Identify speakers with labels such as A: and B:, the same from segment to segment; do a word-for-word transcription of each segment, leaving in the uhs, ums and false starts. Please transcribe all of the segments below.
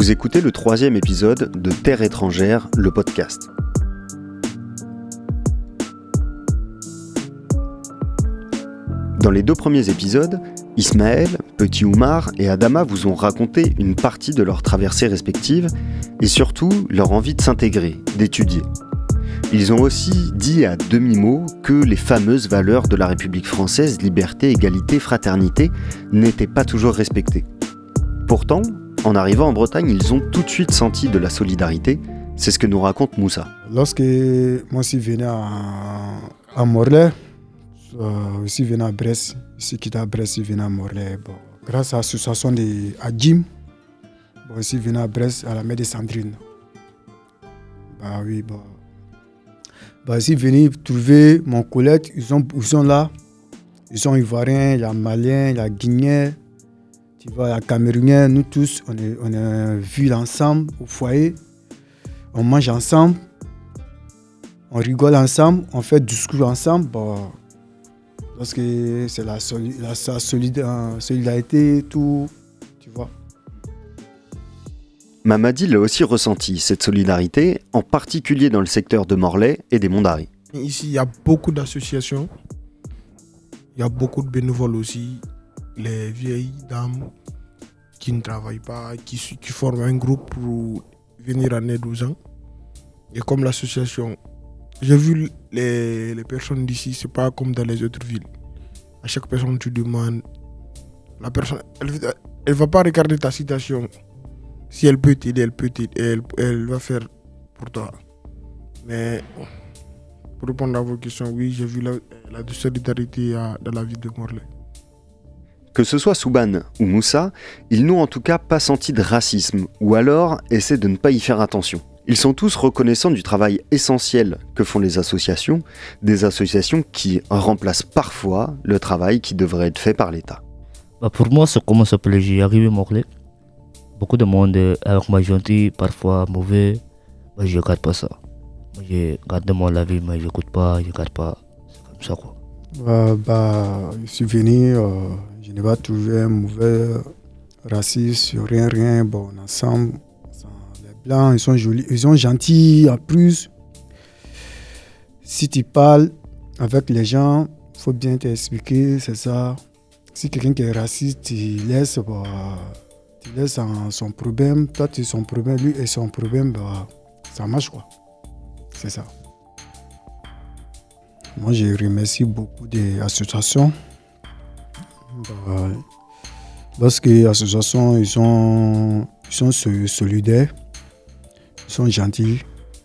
A: Vous écoutez le troisième épisode de Terre étrangère, le podcast. Dans les deux premiers épisodes, Ismaël, Petit Oumar et Adama vous ont raconté une partie de leurs traversées respectives et surtout leur envie de s'intégrer, d'étudier. Ils ont aussi dit à demi-mot que les fameuses valeurs de la République française, liberté, égalité, fraternité, n'étaient pas toujours respectées. Pourtant, en arrivant en Bretagne, ils ont tout de suite senti de la solidarité. C'est ce que nous raconte Moussa.
B: Lorsque moi je suis venu à, à Morlaix, euh, je suis venu à Brest, je suis quitté à Brest, je suis venu à Morlaix. Bon, grâce à l'association de Adjim, bon, je suis venu à Brest à la mère de Sandrine. Bah oui, bon. Bah, je suis venu trouver mon collègue, ils sont, ils sont là. Ils sont ivoiriens, il y a maliens, il y a guinéens. Tu vois, il y a camerounais, nous tous, on est, on est vus ensemble au foyer. On mange ensemble, on rigole ensemble, on fait du discours ensemble. Bon, parce que c'est la, soli- la, la solida- solidarité, tout, tu vois.
A: Mamadi l'a aussi ressenti, cette solidarité, en particulier dans le secteur de Morlaix et des Monts d'Arrée.
C: Ici, il y a beaucoup d'associations, il y a beaucoup de bénévoles aussi. Les vieilles dames qui ne travaillent pas, qui, qui forment un groupe pour venir en aide aux gens. Et comme l'association, j'ai vu les, les personnes d'ici, c'est pas comme dans les autres villes. À chaque personne, tu demandes. La personne, elle ne va pas regarder ta situation. Si elle peut t'aider, elle peut t'aider, elle, elle va faire pour toi. Mais pour répondre à vos questions, oui, j'ai vu la, la solidarité à, dans la ville de Morlaix.
A: Que ce soit Souban ou Moussa, ils n'ont en tout cas pas senti de racisme, ou alors essaient de ne pas y faire attention. Ils sont tous reconnaissants du travail essentiel que font les associations, des associations qui remplacent parfois le travail qui devrait être fait par l'État.
D: Bah pour moi, c'est comment ça s'appelle, j'ai arrivé à Morlaix. Beaucoup de monde avec moi gentil, parfois mauvais. Bah, je ne regarde pas ça. Moi, je garde mon avis, mais je n'écoute pas, je ne regarde pas. C'est comme ça, quoi.
B: Euh, bah, je suis venu, euh, je n'ai pas trouvé un mauvais raciste, rien, rien. Bon, ensemble, les blancs, ils sont jolis, ils sont gentils en plus. Si tu parles avec les gens, il faut bien t'expliquer, c'est ça. Si quelqu'un qui est raciste, tu laisses, bah, tu laisses en, son problème, toi tu es son problème, lui et son problème, bah, ça marche quoi. C'est ça. Moi, je remercie beaucoup des associations. Bah, lorsque les associations ils sont, ils sont solidaires, ils sont gentils.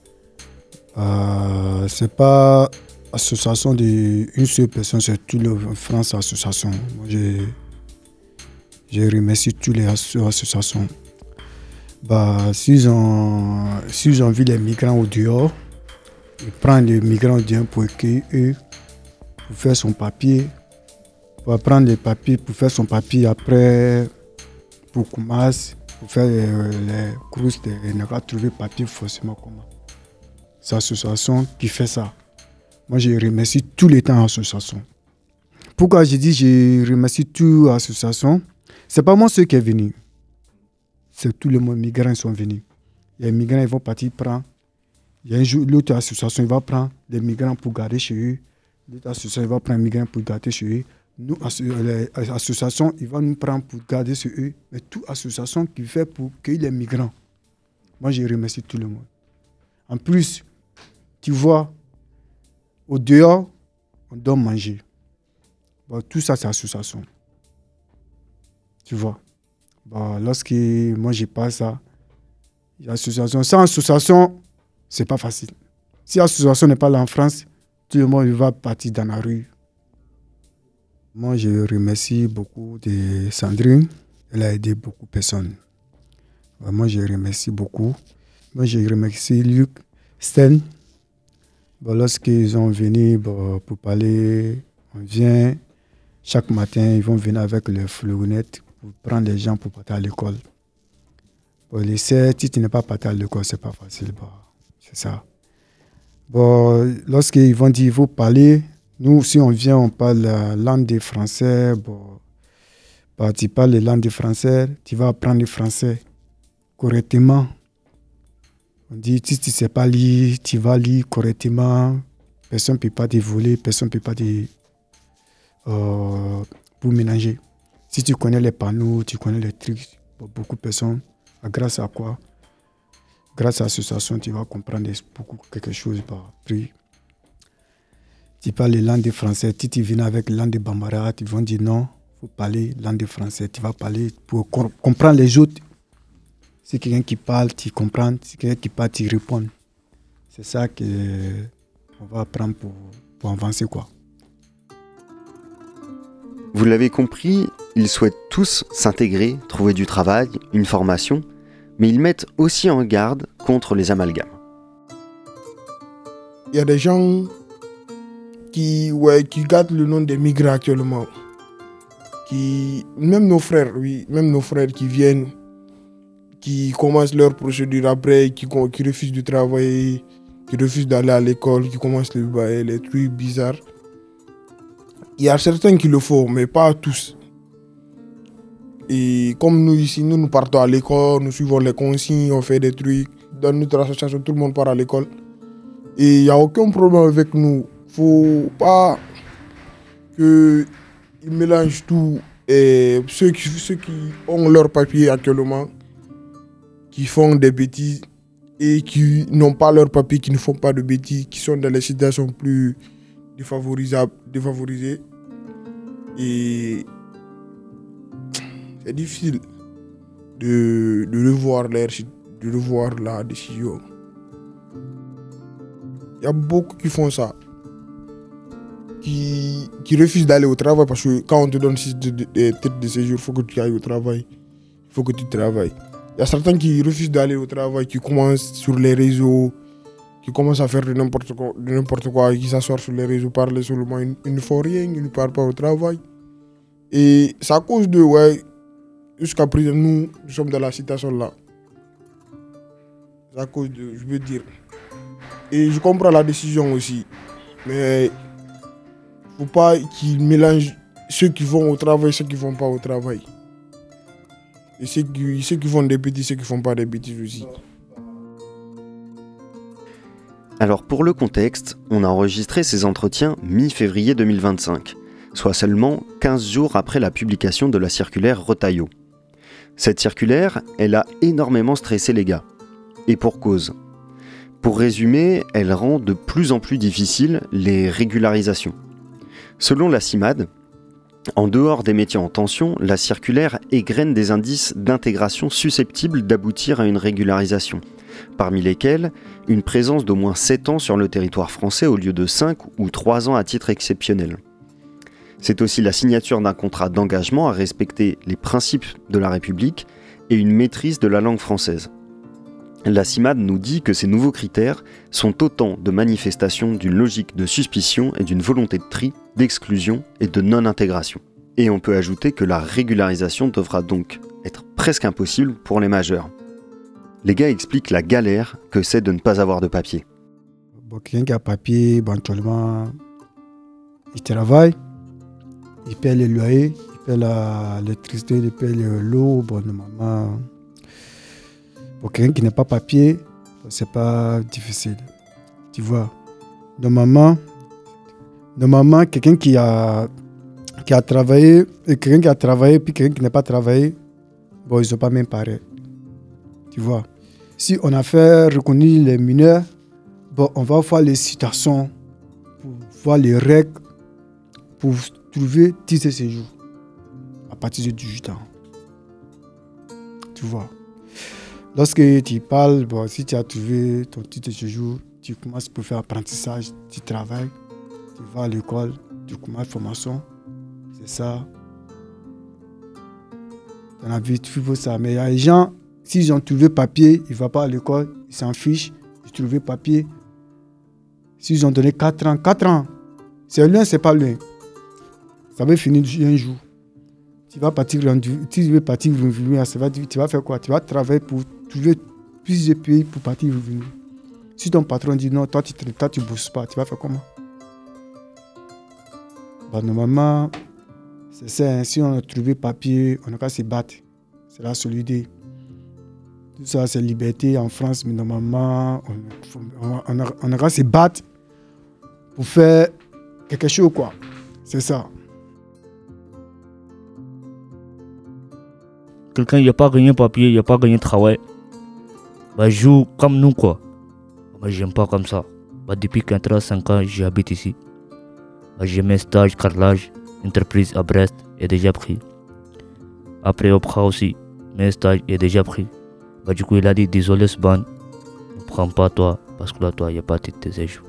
B: Euh, ce n'est pas association d'une seule personne, c'est toute la France association. Moi, je, je remercie toutes les associations. Bah, s'ils ont, s'ils ont vu les migrants au dehors, ils prennent les migrants au dehors pour eux, pour faire son papier, pour prendre les papiers, pour faire son papier après, pour commencer, pour faire les, les courses, il n'a pas trouvé papier forcément comment. C'est l'association qui fait ça. Moi, je remercie tous les temps l'association. Pourquoi je dis je remercie toutes les associations? Ce n'est pas moi ceux qui est venu. C'est tous les migrants qui sont venus. Les migrants ils vont partir prendre. Il y a un jour, l'autre association il va prendre des migrants pour garder chez eux. L'autre association il va prendre des migrants pour garder chez eux. Nous, les associations, ils vont nous prendre pour garder chez eux. Mais toute association qui fait pour cueillir les migrants. Moi, je remercie tout le monde. En plus, tu vois, au dehors, on doit manger. Bon, tout ça, c'est association. Tu vois. Bon, lorsque moi, je passe ça, il y a association. Sans association, c'est pas facile. Si l'association n'est pas là en France, tout le monde va partir dans la rue. Moi, je remercie beaucoup de Sandrine. Elle a aidé beaucoup de personnes. Moi, je remercie beaucoup. Moi, je remercie Luc, Sten. Bon, lorsqu'ils sont venus bon, pour parler, on vient. Chaque matin, ils vont venir avec leurs fourgonnettes pour prendre les gens pour partir à l'école. Bon, les si tu n'es pas parti à l'école, ce n'est pas facile. Bon, c'est ça. Bon, lorsqu'ils vont dire, il faut parler, nous, si on vient, on parle la langue des Français. Bon, bah, tu parles la langue des Français, tu vas apprendre le français. correctement. On dit, si tu ne sais pas lire, tu vas lire correctement. Personne ne peut pas te voler, personne ne peut pas te... Euh, pour ménager. Si tu connais les panneaux, tu connais les trucs, beaucoup de personnes, grâce à quoi? Grâce à l'association, tu vas comprendre beaucoup quelque chose par prix. Tu parles les langues français, si tu viens avec les langues de Bambara, ils vont dire non, il faut parler langue français. Tu vas parler pour comprendre les autres. Si quelqu'un qui parle, tu comprends. Si quelqu'un qui parle, tu réponds. C'est ça qu'on va apprendre pour, pour avancer, quoi.
A: Vous l'avez compris, ils souhaitent tous s'intégrer, trouver du travail, une formation, mais ils mettent aussi en garde contre les amalgames.
C: Il y a des gens qui, ouais, qui gardent le nom des migrants actuellement. Qui, même nos frères, oui, même nos frères qui viennent, qui commencent leur procédure après, qui, qui refusent de travailler, qui refusent d'aller à l'école, qui commencent les, les trucs bizarres. Il y a certains qui le font, mais pas tous. Et comme nous ici, nous, nous partons à l'école, nous suivons les consignes, on fait des trucs. Dans notre association, tout le monde part à l'école. Et il n'y a aucun problème avec nous. Il ne faut pas qu'ils mélangent tout. Et ceux qui, ceux qui ont leur papier actuellement, qui font des bêtises, et qui n'ont pas leur papier, qui ne font pas de bêtises, qui sont dans les situations plus défavorisées. Et c'est difficile de, de, revoir leur, de revoir la décision. Il y a beaucoup qui font ça, qui, qui refusent d'aller au travail parce que quand on te donne six titres de séjour, il faut que tu ailles au travail, il faut que tu travailles. Il y a certains qui refusent d'aller au travail, qui commencent sur les réseaux, qui commencent à faire de n'importe quoi, de n'importe quoi, qui s'assoient sur les réseaux, parler seulement, ils, ils ne font rien, ils ne parlent pas au travail. Et c'est à cause de, ouais, jusqu'à présent, nous, nous sommes dans la situation là. C'est à cause de, je veux dire. Et je comprends la décision aussi, mais il ne faut pas qu'ils mélangent ceux qui vont au travail et ceux qui ne vont pas au travail. Et ceux qui, ceux qui font des bêtises, ceux qui ne font pas des bêtises aussi.
A: Alors pour le contexte, on a enregistré ces entretiens mi-février deux mille vingt-cinq, soit seulement quinze jours après la publication de la circulaire Retailleau. Cette circulaire, elle a énormément stressé les gars. Et pour cause. Pour résumer, elle rend de plus en plus difficiles les régularisations. Selon la CIMAD, en dehors des métiers en tension, la circulaire égrène des indices d'intégration susceptibles d'aboutir à une régularisation, parmi lesquels une présence d'au moins sept ans sur le territoire français au lieu de cinq ou trois ans à titre exceptionnel. C'est aussi la signature d'un contrat d'engagement à respecter les principes de la République et une maîtrise de la langue française. La CIMAD nous dit que ces nouveaux critères sont autant de manifestations d'une logique de suspicion et d'une volonté de tri, d'exclusion et de non-intégration. Et on peut ajouter que la régularisation devra donc être presque impossible pour les majeurs. Les gars expliquent la galère que c'est de ne pas avoir de papier.
B: Bon, quelqu'un qui a papier, éventuellement, il travaille, il paie les loyers, il paie l'électricité, il paie l'eau, bon, normalement. Pour quelqu'un qui n'a pas papier, c'est pas difficile. Tu vois, normalement, normalement quelqu'un qui a, qui a travaillé, et quelqu'un qui a travaillé, puis quelqu'un qui n'a pas travaillé, bon, ils ne sont pas même pareils. Tu vois, si on a fait reconnaître les mineurs, bon, on va voir les situations, pour voir les règles, pour trouver titre de séjour à partir de dix-huit ans. Tu vois. Lorsque tu parles, bon, si tu as trouvé ton titre de séjour, tu commences pour faire apprentissage, tu travailles, tu vas à l'école, tu commences la formation, c'est ça. Dans la vie, tu fais ça. Mais il y a des gens, s'ils ont trouvé papier, ils ne vont pas à l'école, ils s'en fichent, ils ont trouvé papier. S'ils ont donné quatre ans, quatre ans, c'est loin, c'est pas loin. Ça va finir un jour. Tu vas partir, tu veux partir revenir, tu vas faire quoi? Tu vas travailler pour trouver plusieurs pays pour partir revenir. Si ton patron dit non, toi tu ne bosses pas, tu vas faire comment? Bah, normalement, c'est ça. Hein. Si on a trouvé papier, on n'a qu'à se battre. C'est la seule idée. tout ça, c'est liberté en France, mais normalement, on, on, on, on aura se battre pour faire quelque chose, quoi. C'est ça.
D: Quelqu'un, il n'a pas gagné papier, il n'a pas gagné travail. Bah, joue comme nous, quoi. Moi, j'aime pas comme ça. Bah, depuis quatre à cinq ans, j'habite ici. Bah, j'ai mes stages, carrelage, entreprise à Brest est déjà pris. Après, Opra aussi, mes stages est déjà pris. Bah, du coup, il a dit désolé, Sban, ne prends pas toi, parce que là, toi, il n'y a pas de titre de séjour.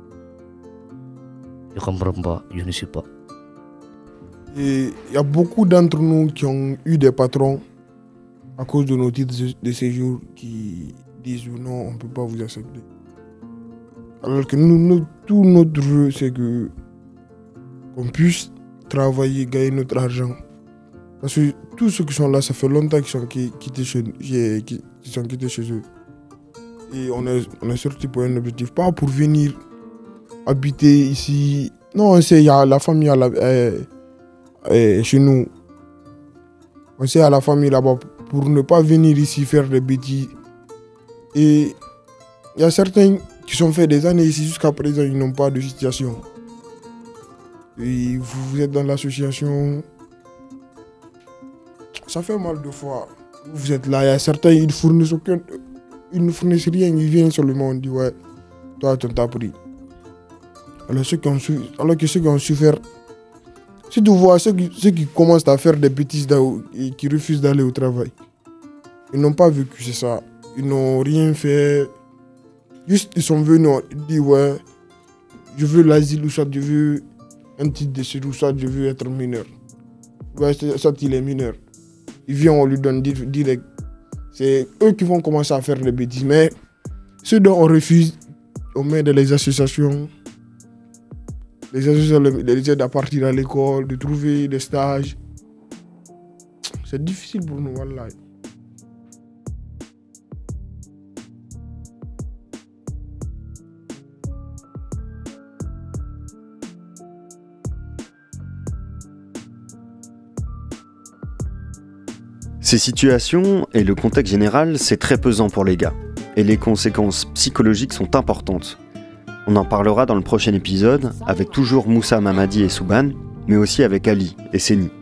D: Je comprends pas, je ne sais pas.
C: Et il y a beaucoup d'entre nous qui ont eu des patrons à cause de nos titres de séjour qui disent non, on ne peut pas vous accepter. Alors que nous, nous tout notre jeu, c'est que qu'on puisse travailler, gagner notre argent. Parce que tous ceux qui sont là, ça fait longtemps qu'ils sont quittés chez, qui sont quittés chez eux. Et on est, on est sorti pour un objectif, pas pour venir habiter ici. Non, c'est y a la famille à la, euh, euh, chez nous. On sait à la famille là-bas pour ne pas venir ici faire des bêtises. Et il y a certains qui sont fait des années ici jusqu'à présent, ils n'ont pas de situation. Et vous, vous êtes dans l'association, ça fait mal de fois. Vous êtes là, il y a certains, ils ne fournissent aucun, ils ne fournissent rien, ils viennent seulement, on dit ouais, toi, tu t'as pris. Alors, ceux qui ont su, alors que ceux qui ont souffert, si tu vois ceux qui, ceux qui commencent à faire des bêtises et qui refusent d'aller au travail, ils n'ont pas vécu, c'est ça. Ils n'ont rien fait. Juste, ils sont venus, ils disent ouais, je veux l'asile ou soit je veux un titre de séjour, soit je veux être mineur. Ouais, soit il est mineur. Il vient, on lui donne direct. C'est eux qui vont commencer à faire des bêtises. Mais ceux dont on refuse, on met dans les associations. Les associations les aident à partir à l'école, de trouver des stages. C'est difficile pour nous, wallah.
A: Ces situations et le contexte général, c'est très pesant pour les gars. Et les conséquences psychologiques sont importantes. On en parlera dans le prochain épisode, avec toujours Moussa, Mamadi et Souban, mais aussi avec Ali et Seni.